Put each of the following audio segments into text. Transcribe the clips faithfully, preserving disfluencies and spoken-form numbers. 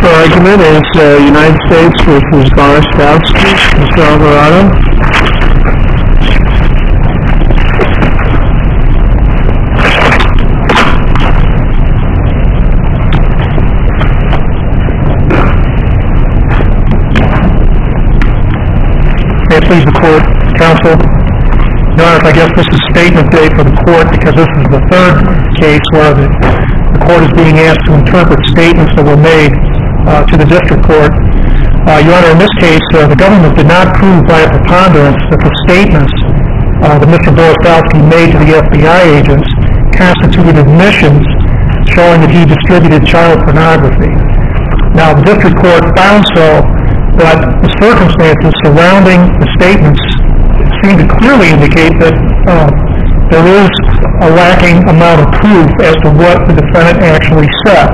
for argument is uh, United States versus Borostowski. Mister Alvarado. May it please the court, counsel. Your Honor, I guess this is statement day for the court because this is the third case where the, the court is being asked to interpret statements that were made uh, to the district court. Uh, Your Honor, in this case, uh, the government did not prove by a preponderance that the statements uh, that Mister Borostowski made to the F B I agents constituted admissions showing that he distributed child pornography. Now, the district court found so, but the circumstances surrounding the statements seem to clearly indicate that uh, there is a lacking amount of proof as to what the defendant actually said.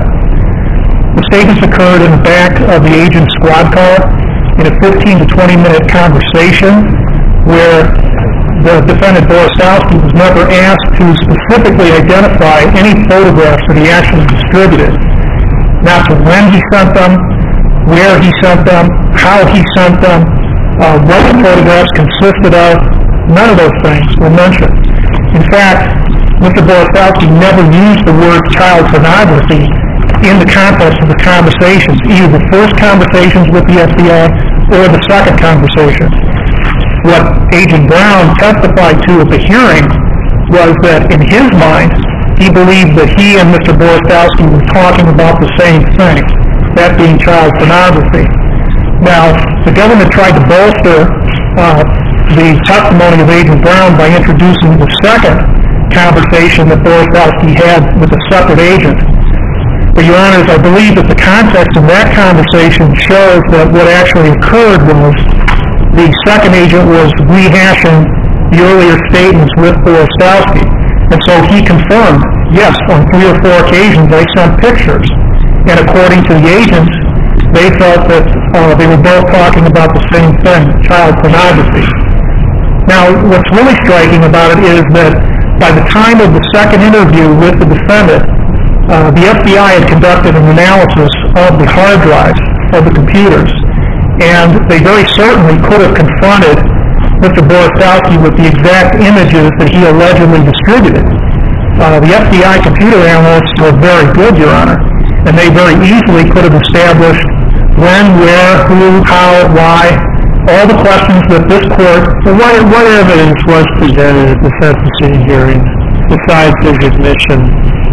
The statements occurred in the back of the agent's squad car in a fifteen to twenty minute conversation where the defendant Borostowski was never asked to specifically identify any photographs that he actually distributed, not to when he sent them, where he sent them, how he sent them, uh, what the photographs consisted of. None of those things were mentioned. In fact, Mister Borostowski never used the word child pornography in the context of the conversations, either the first conversations with the F B I or the second conversation. What Agent Brown testified to at the hearing was that in his mind, he believed that he and Mister Borostowski were talking about the same thing, that being child pornography. Now, the government tried to bolster uh, the testimony of Agent Brown by introducing the second conversation that Borostowski had with a separate agent. But, Your Honors, I believe that the context of that conversation shows that what actually occurred was the second agent was rehashing the earlier statements with Borostowski. And so he confirmed, yes, on three or four occasions they sent pictures. And according to the agents, they felt that uh, they were both talking about the same thing, child pornography. Now, what's really striking about it is that by the time of the second interview with the defendant, uh, the F B I had conducted an analysis of the hard drives of the computers, and they very certainly could have confronted Mister Borostowski with the exact images that he allegedly distributed. Uh, the F B I computer analysts were very good, Your Honor, and they very easily could have established when, where, who, how, why, all the questions that this court... So what, what evidence was presented at the sentencing hearing besides his admission?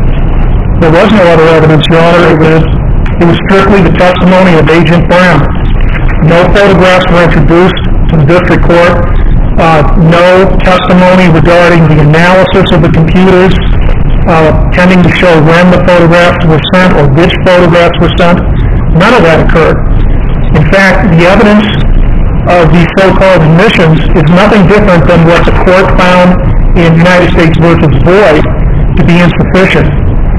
There was no other evidence, Your Honor. It was, it was strictly the testimony of Agent Brown. No photographs were introduced to the district court. Uh, no testimony regarding the analysis of the computers, uh, tending to show when the photographs were sent or which photographs were sent. None of that occurred. In fact, the evidence of these so-called admissions is nothing different than what the court found in United States versus Boyd to be insufficient.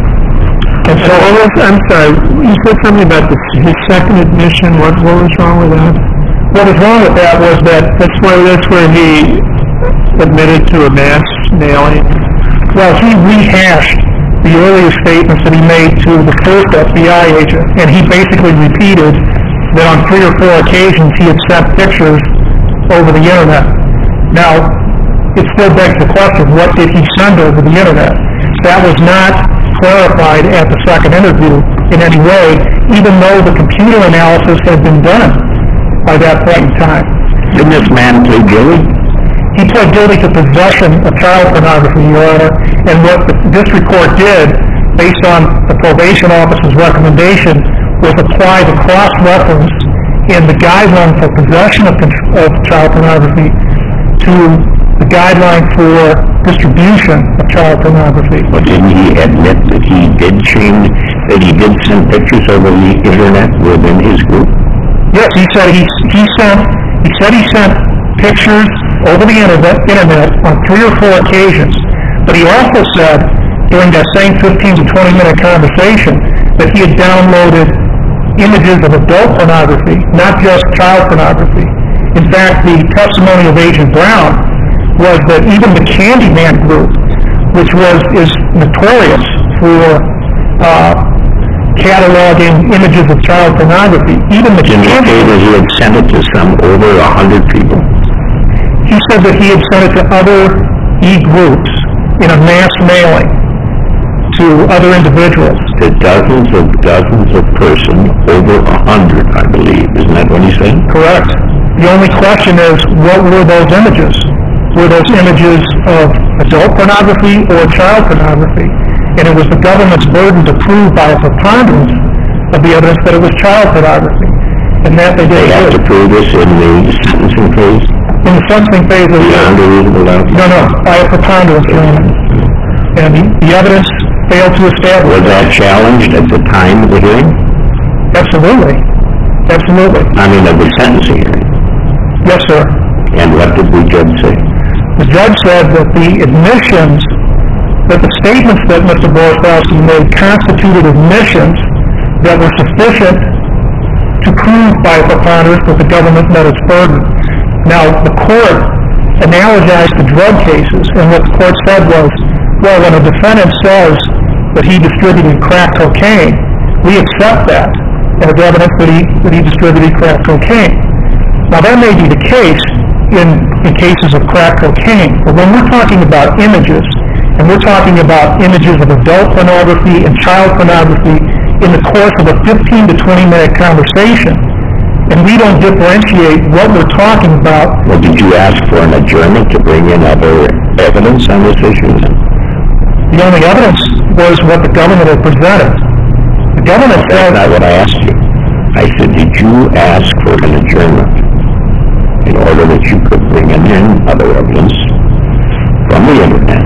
And so, I'm sorry, you said something about the, his second admission. What, what was wrong with that? What was wrong with that was that that's where that's where he admitted to a mass mailing. Well, he rehashed the earlier statements that he made to the first F B I agent, and he basically repeated that on three or four occasions he had sent pictures over the internet. Now, it still begs the question, what did he send over the internet? That was not clarified at the second interview in any way, even though the computer analysis had been done by that point in time. Didn't this man plead guilty? He pled guilty to possession of child pornography, Your Honor, and what the district court did, based on the probation officer's recommendation, was apply the cross-reference in the guideline for possession of, of child pornography to the guideline for distribution of child pornography. But didn't he admit that he did change, that he did send pictures over the internet within his group? Yes, he said he, he sent he said he sent pictures over the internet, internet on three or four occasions. But he also said during that same fifteen to twenty minute conversation that he had downloaded images of adult pornography, not just child pornography. In fact, the testimony of Agent Brown was that even the Candyman group, which was is notorious for uh, cataloging images of child pornography. Even the Did he say that he had sent it to some over a hundred people? He said that he had sent it to other e-groups in a mass mailing to other individuals. To dozens of dozens of persons, over a hundred, I believe. Isn't that what he said? Correct. The only question is, what were those images? Were those images of adult pornography or child pornography? And it was the government's burden to prove by a preponderance of the evidence that it was child pornography. And that they did. They have to prove this in the sentencing phase? In the sentencing phase of the... Beyond a reasonable doubt? No, no, by a preponderance, Your Honor. And the, the evidence failed to establish... Was that challenged at the time of the hearing? Absolutely. Absolutely. I mean, of the sentencing hearing? Yes, sir. And what did the judge say? The judge said that the admissions, that the statements that Mister Borowski made constituted admissions that were sufficient to prove by a preponderance that the government met its burden. Now, the court analogized to drug cases, and what the court said was, well, when a defendant says that he distributed crack cocaine, we accept that as evidence that he, that he distributed crack cocaine. Now, that may be the case in, in cases of crack cocaine, but when we're talking about images, and we're talking about images of adult pornography and child pornography in the course of a fifteen to twenty minute conversation, and we don't differentiate what we're talking about. Well, did you ask for an adjournment to bring in other evidence on this issue? The only evidence was what the government had presented. The government said... That's not what I asked you. I said, did you ask for an adjournment in order that you could bring in other evidence from the internet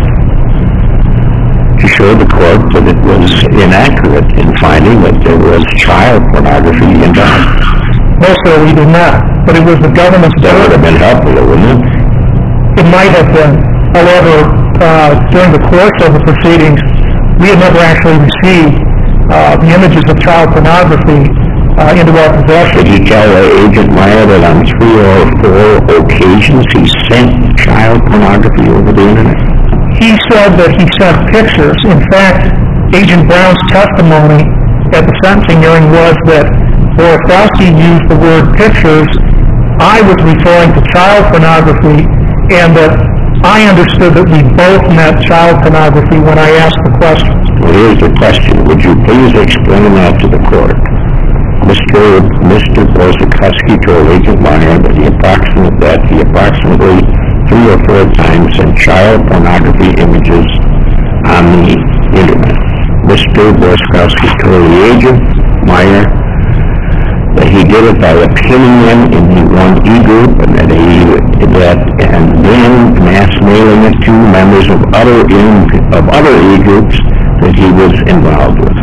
to show the court that it was inaccurate in finding that there was child pornography involved? No, sir, we did not. But it was the government's... That would have been helpful, wouldn't it? It might have been. However, uh, during the course of the proceedings, we had never actually received uh, the images of child pornography uh, into our possession. Did you tell uh, Agent Meyer that on three or four occasions he sent child pornography over the internet? He said that he sent pictures. In fact, Agent Brown's testimony at the sentencing hearing was that Borowski used the word pictures. I was referring to child pornography, and that I understood that we both meant child pornography when I asked the question. Well, here's the question. Would you please explain that to the court? Mister Mister Borowski told Agent Meyer that he approximately, that he approximately three or four times sent child pornography images on the internet. Mister Borowski told the Agent Meyer that he did it by pinning them in the one e-group, and that he that and then mass mailing it to members of other in, of other e-groups that he was involved with.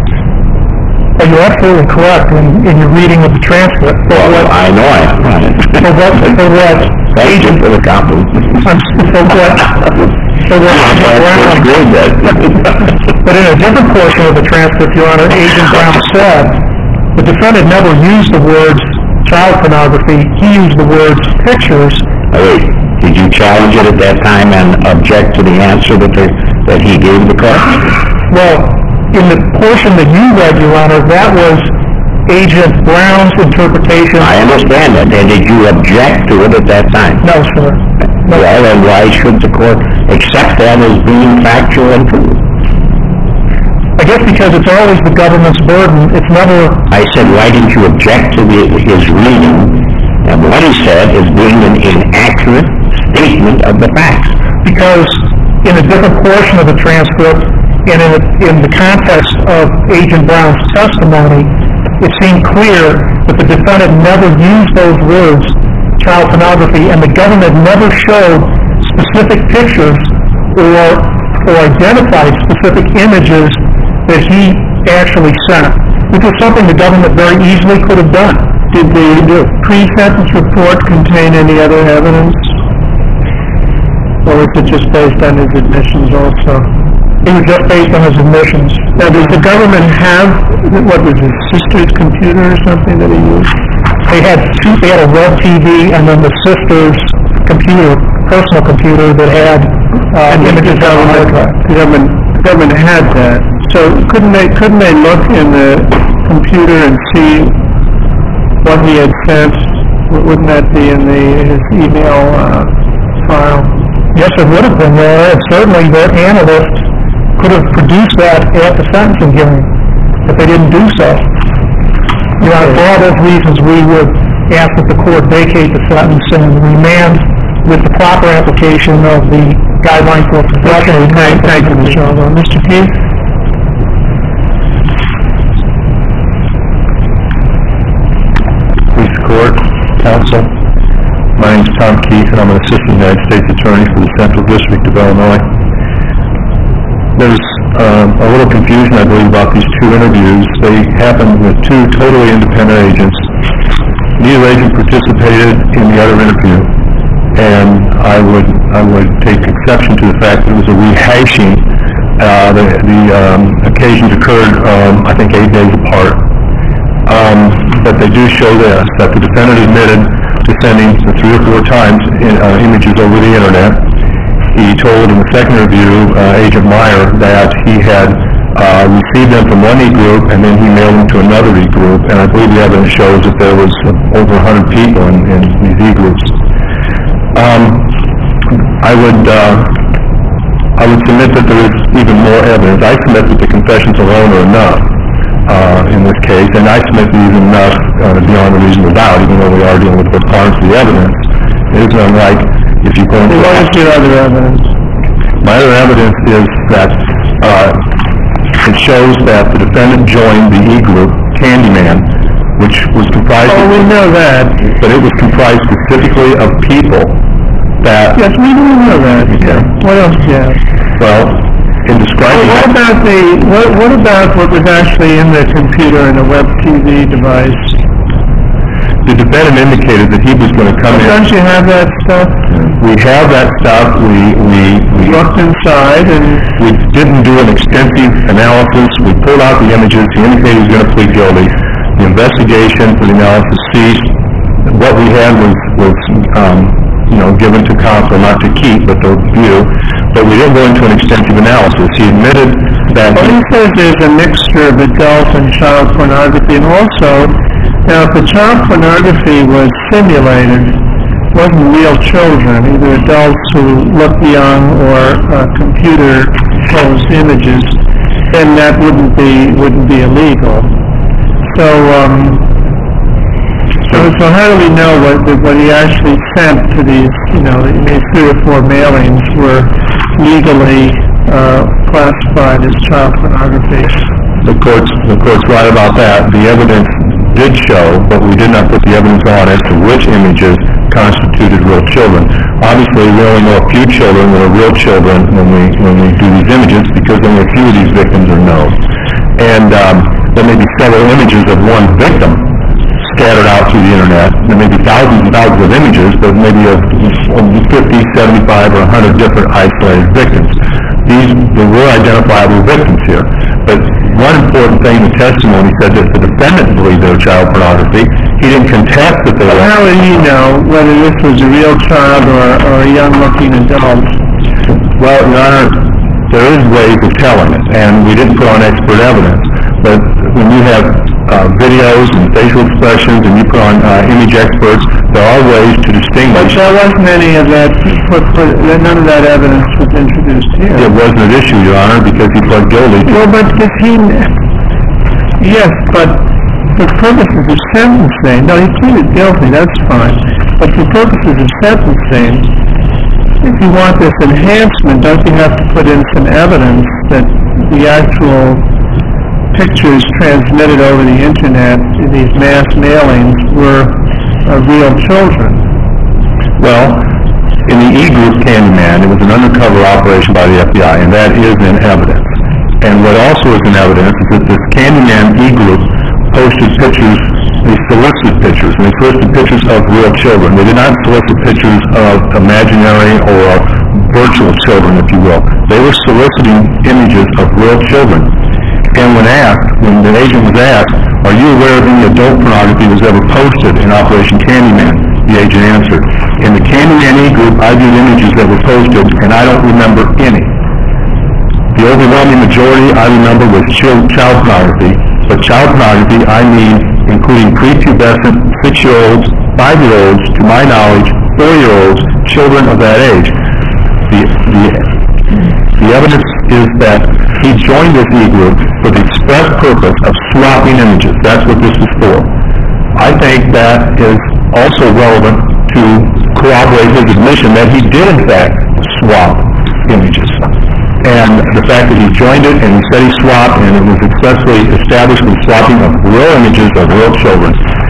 Well, you're absolutely correct in, in your reading of the transcript. Well, what, I know I am right. For what? For what? Thank you for the compliment. For what? For what? That's good, that. But in a different portion of the transcript, Your Honor, Agent Brown said the defendant never used the words child pornography. He used the words pictures. Oh, wait, did you challenge it at that time and object to the answer that the, that he gave the court? Well, in the portion that you read, Your Honor, that was Agent Brown's interpretation. I understand that. And did you object to it at that time? No, sir. No. Well, then why should the court accept that as being factual and true? I guess because it's always the government's burden. It's never... I said, why didn't you object to the, his reading? And what he said is being an inaccurate statement of the facts. Because in a different portion of the transcript, and in, a, in the context of Agent Brown's testimony, it seemed clear that the defendant never used those words, child pornography, and the government never showed specific pictures or, or identified specific images that he actually sent, which was something the government very easily could have done. Did the pre-sentence report contain any other evidence? Or was it just based on his admissions also? It was just based on his admissions. Now, does the government have, what was his sister's computer or something that he used? They had two, they had a web T V and then the sister's computer, personal computer that had uh, images on the hard drive. The government, the government had that. So couldn't they, couldn't they look in the computer and see what he had sent? Wouldn't that be in the, his email, uh, file? Yes, it would have been there, and certainly the analyst could have produced that at the sentencing hearing, but they didn't do so. You know, for all those reasons, we would ask that the court vacate the sentence and remand with the proper application of the guideline for possession. Okay, thank you, Mister Aldo. Mister Keith? Police Court, Counsel. My name is Tom Keith, and I'm an Assistant United States Attorney for the Central District of Illinois. There's um, a little confusion, I believe, about these two interviews. They happened with two totally independent agents. Neither agent participated in the other interview, and I would I would take exception to the fact that it was a rehashing. Uh, the the um, occasions occurred, um, I think, eight days apart. Um, but they do show this, that the defendant admitted to sending three or four times in, uh, images over the internet. He told in the second interview, uh, Agent Meyer, that he had uh, received them from one e-group and then he mailed them to another e-group, and I believe the evidence shows that there was uh, over one hundred people in, in these e-groups. Um, I would uh, I would submit that there is even more evidence. I submit that the confessions alone are enough uh, in this case, and I submit that even enough uh, beyond a reasonable doubt, even though we are dealing with what parts of the evidence. It isn't unlike if you go into... What is your other evidence? My other evidence is that uh, it shows that the defendant joined the e-group Candyman, which was comprised... Oh, we know that. But it was comprised specifically of people that... Yes, we do know that. Okay. What else do you have? Well, in describing... Well, what about the, what, what about what was actually in the computer and the web T V device? The defendant indicated that he was going to come in... Don't you have that stuff? We have that stuff. We, we, we looked inside and... We didn't do an extensive analysis. We pulled out the images. He indicated he was going to plead guilty. The investigation for the analysis ceased. What we had was, was um, you know, given to counsel, not to keep, but to view. But we didn't go into an extensive analysis. He admitted that... Well, he says there's a mixture of adult and child pornography, and also, now, if the child pornography was simulated, wasn't real children, either adults who look young or uh, computer-posed images, then that wouldn't be wouldn't be illegal. So, um, so, so how do we know what what he actually sent to these, you know, these three or four mailings were legally uh, classified as child pornography? The court's the court's right about that. The evidence did show, but we did not put the evidence on as to which images constituted real children. Obviously, we only know a few children that are real children when we when we do these images, because only a few of these victims are known. And um, there may be several images of one victim scattered out through the internet. There may be thousands and thousands of images, but maybe of fifty, seventy-five, or one hundred different isolated victims. These there were identifiable victims here. But one important thing in the testimony said that the defendant believed they were child pornography. He didn't contest that they were. How would he know whether this was a real child or, or a young-looking adult? Well, Your Honor, there is ways of telling it, and we didn't put on expert evidence. But when you have uh, videos and facial expressions, and you put on uh, image experts, there are ways to But distinguish. there wasn't any of that, put, put, none of that evidence was introduced here. It wasn't an issue, Your Honor, because he pled guilty. Well, but does he, yes, but for purposes of sentencing, no, he pleaded guilty, that's fine. But for purposes of sentencing, if you want this enhancement, don't you have to put in some evidence that the actual pictures transmitted over the internet, these mass mailings, were uh, real children? Well, in the e-group Candyman, it was an undercover operation by the F B I, and that is in evidence. And what also is in evidence is that this Candyman e-group posted pictures, they solicited pictures, and they solicited pictures of real children. They did not solicit pictures of imaginary or virtual children, if you will. They were soliciting images of real children. And when asked, when the agent was asked, are you aware of any adult pornography that was ever posted in Operation Candyman? The agent answered, in the Candyman e-group, I viewed images that were posted, and I don't remember any. The overwhelming majority I remember was child child pornography, but child pornography I mean including prepubescent six-year-olds, five-year-olds, to my knowledge, four-year-olds, children of that age. The, the, the evidence is that he joined this e-group for the express purpose of swapping images. That's what this is for. I think that is also relevant to corroborate his admission that he did in fact swap images. And the fact that he joined it and he said he swapped and it was successfully established with swapping of real images of real children.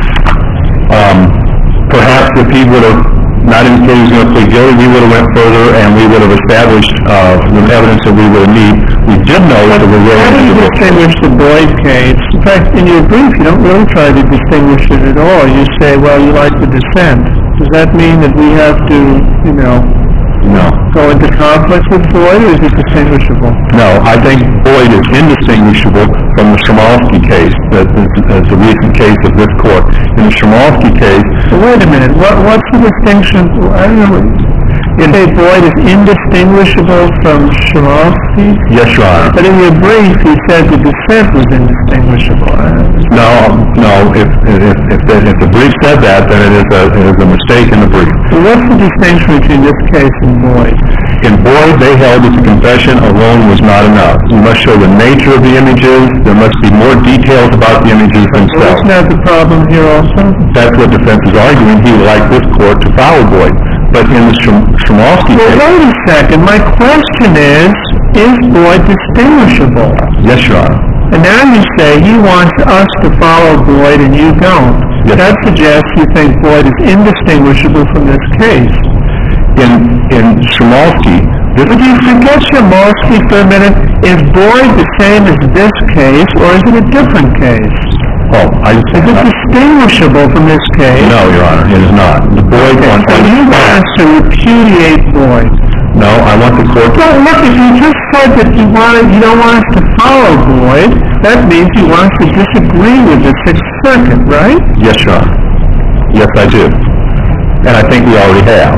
Um, perhaps if he would have not indicated he was going to plead guilty, we would have went further and we would have established uh, the evidence that we would need. We did know that there were real How do you images. distinguish the Boyd case? In fact, in your brief, you don't really try to distinguish it at all. You say, well, you like the dissent. Does that mean that we have to, you know, No. go into conflict with Boyd, or is it distinguishable? No, I think Boyd is indistinguishable from the Shmalsky case, that is, is a recent case of this court. In the Shmalsky case, So wait a minute, what, what's the distinction? I don't know. You say Boyd is indistinguishable from Shmalsky? yes, Your Honor. But in your brief, you said the dissent was indistinguishable. No, no, if, if, if, the, if the brief said that, then it is a, it is a mistake in the brief. So what's the distinction between this case and Boyd? In Boyd, they held that the confession alone was not enough. You must show the nature of the images, there must be more details about the images Well, themselves. isn't that the problem here also? That's what defense is arguing. He would like this court to follow Boyd. But in the Shum- Shmalsky Well, case, wait a second. My question is, is Boyd distinguishable? yes, Your Honor. And now you say he wants us to follow Boyd and you don't. Yes. That suggests you think Boyd is indistinguishable from this case. In, in Shmalsky, this Would you forget Shmalsky for a minute? Is Boyd the same as this case, or is it a different case? oh, I, Is it distinguishable from this case? no, Your Honor, it is not. The Boyd Okay, one, so you want us to repudiate Boyd. no, I want the court to, Well, look, if you just said that you want, you don't want us to follow Boyd, that means you want us to disagree with the Sixth Circuit, right? yes, Your Honor. Yes, I do. And I think we already have.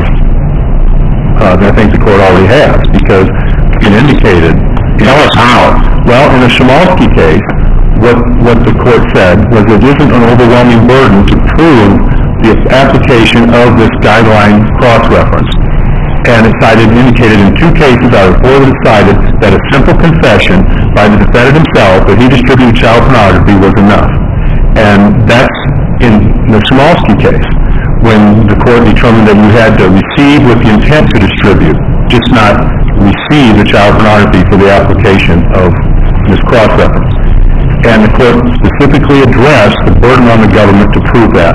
Uh, I think the court already has, because it indicated... Tell us how. Well, in the Shmalsky case, what, what the court said was it isn't an overwhelming burden to prove the application of this guideline cross-reference. And it cited, indicated in two cases out of four that it cited that a simple confession by the defendant himself that he distributed child pornography was enough. And that's in the Shmalsky case, when the court determined that you had to receive with the intent to distribute, just not receive the child pornography for the application of this cross-reference. And the court specifically addressed the burden on the government to prove that.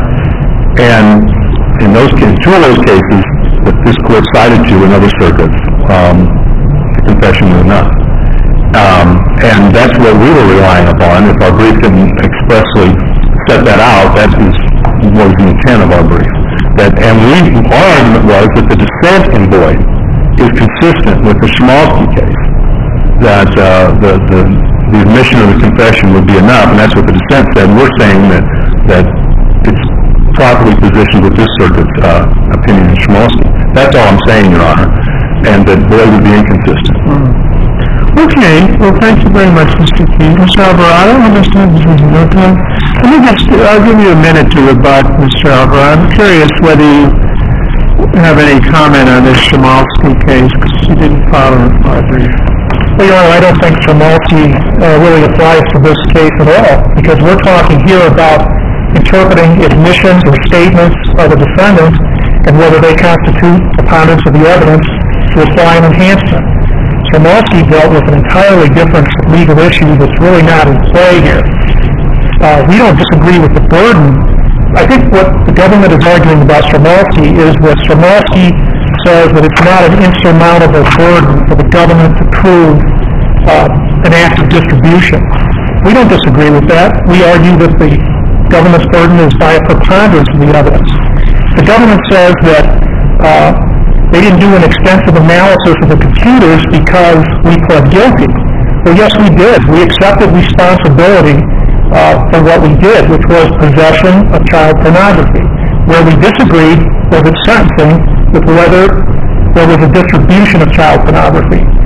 And in those cases, two of those cases that this court cited to in other circuits, um, the confession was enough. Um, and that's what we were relying upon. If our brief didn't expressly set that out, that is, was the intent of our brief. That, and we, our argument was that the dissent in Boyd is consistent with the Shmalsky case, that uh, the, the, the admission of the confession would be enough, and that's what the dissent said. We're saying that, that it's properly positioned with this circuit's uh, opinion in Shmalsky. That's all I'm saying, Your Honor, and that Boyd would be inconsistent. Hmm. Okay, well, thank you very much, Mister Keene. Mister Alvarado, I understand this is your time. Let me just, I'll give you a minute to rebut, Mister Alvarado. I'm curious whether you have any comment on this Shmalsky case, because you didn't follow my brief. Well, Your Honor, I don't think Shmalsky uh, really applies to this case at all, because we're talking here about interpreting admissions or statements of the defendant and whether they constitute preponderance of the evidence to apply an enhancement. Shmalsky dealt with an entirely different legal issue that's really not in play here. Uh, we don't disagree with the burden. I think what the government is arguing about Shmalsky is that Shmalsky says that it's not an insurmountable burden for the government to prove uh, an act of distribution. We don't disagree with that. We argue that the government's burden is by a preponderance of the evidence. The government says that uh, they didn't do an extensive analysis of the computers because we pled guilty. Well, yes, we did. We accepted responsibility uh, for what we did, which was possession of child pornography. Where we disagreed was at sentencing with whether there was a distribution of child pornography.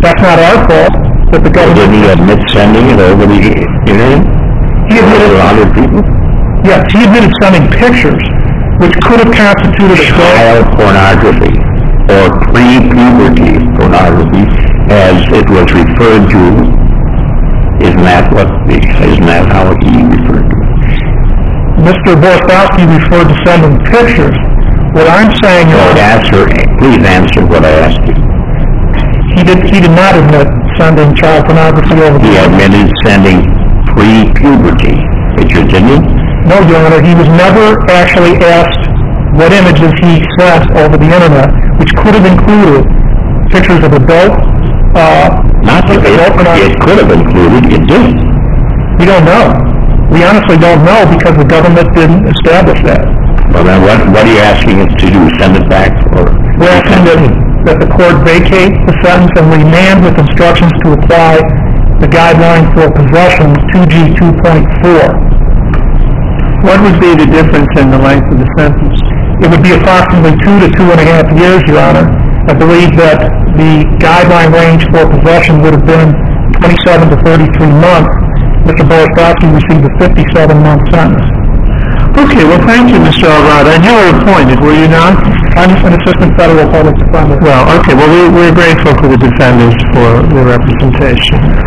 That's not our fault, that the government... Didn't he admit sending it over the internet? He admitted... To other people? Yes, he admitted sending pictures, which could have constituted a... Child pornography, or pre-puberty pornography, as it was referred to. Isn't that what, the, isn't that how he referred to it? Mister Borkowski referred to sending pictures. What I'm saying is... No, answer, please answer what I asked you. He did, he did not admit sending child pornography over the... He admitted sending pre-puberty pictures, didn't he? No, Your Honor, he was never actually asked what images he sent over the internet, which could have included pictures of adult, uh... Not that it, it could have included, it didn't. We don't know. We honestly don't know because the government didn't establish that. Well, then what, what are you asking us to do? Send it back? Or We're asking that, that the court vacate the sentence and remand with instructions to apply the guideline for possession two G two point four. What would be the difference in the length of the sentence? It would be approximately two to two and a half years, Your Honor. I believe that the guideline range for possession would have been twenty-seven to thirty-three months. Mister Borkowski received a fifty-seven month sentence. Okay, well, thank you, Mister Alvarado. And you were appointed, were you not? I'm an assistant federal public defender. Well, okay, well, we, we're grateful to the defenders for their representation.